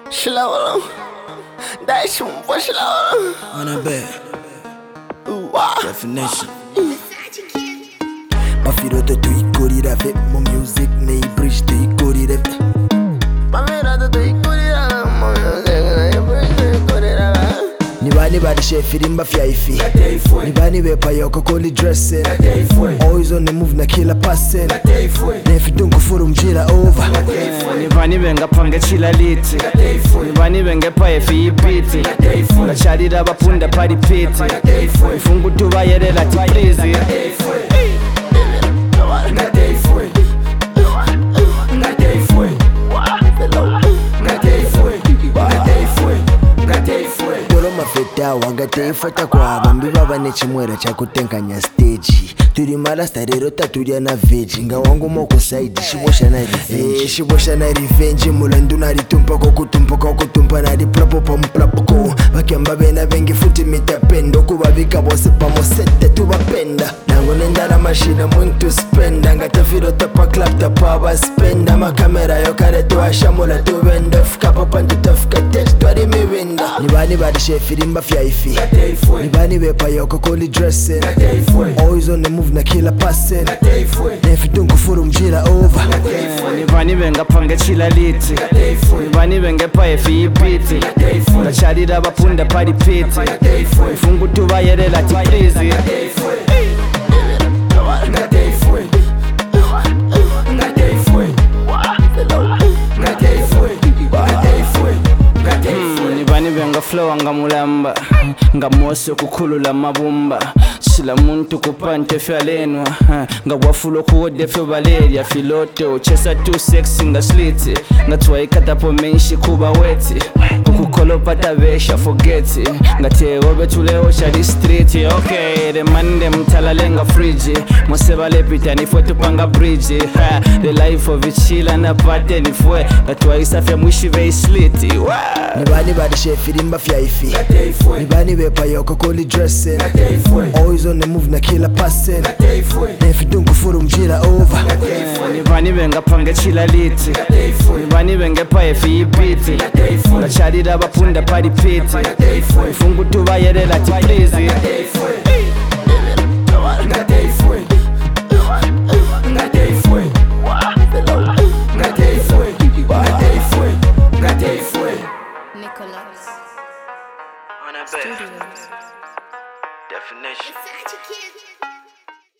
Slow, that's what slow. On a bed, definition. Bafiroto tu ikorira ve mo music ne bridge tu ikorira ve. Bafiroto tu ikorira mo music ne bridge tu ikorira ve. Ni bani badi shefirimba fyaifi. Ni bani bepa yoko koli dressing. Always on the move na kila passing. Nefi dunku furu mjila over. Ni bani benga pange chila liti. Ni bani benge pa efi ipiti. Ngacharira bapunda pari piti. Ifungu tuba yerela ti please. Mafeta wangateifata kwa bambi baba nechimwera chakutenkanya stage turi malasta rero taturia na veji nga wangu moko side shibosha na revenge mulandu naritumpa kokutumpa nari plapo pamplapoko bakemba bena bengi futi mitapendo kubabika bose pamosete tubapenda nango nendala mashina muntu spenda ngatafiro tapa clap tapa baspenda makamera yo kare tuashamula tubenda fukapa pantu tafika text twari miwinda nibani badi shefirimba fyaifi nibani bepa yoko koli dressing always on the move na kila passing nefi dunku furu mjila over nibani benga pange chila liti nibani benge pa efi ipiti ngacharira bapunda pari piti ifungu tuba yerela ti please flow nga mulamba nga mose kukulula mabumba sila muntu kupante fyalenwa nga wafulo kuwode fyo valeria filoto chesa tu sexy nga sliti nga twaikatapo menshi kuba weti kukukolopa tabesha forgeti nga teobe tuleo chali street okay the mande mtalale nga friji mose vale pita nifwe tupanga bridge the life of ichila na pate nifwe nga twaisafya mwishi vei sliti nibani badi shefirimba fyaifi nibani bepa yoko koli dressing always on the move na kila passing nefi dunku furu mjila over nibani benga pange chila liti nibani benge pa efi ipiti ngacharira bapunda pari piti ifungu tuba yerela ti please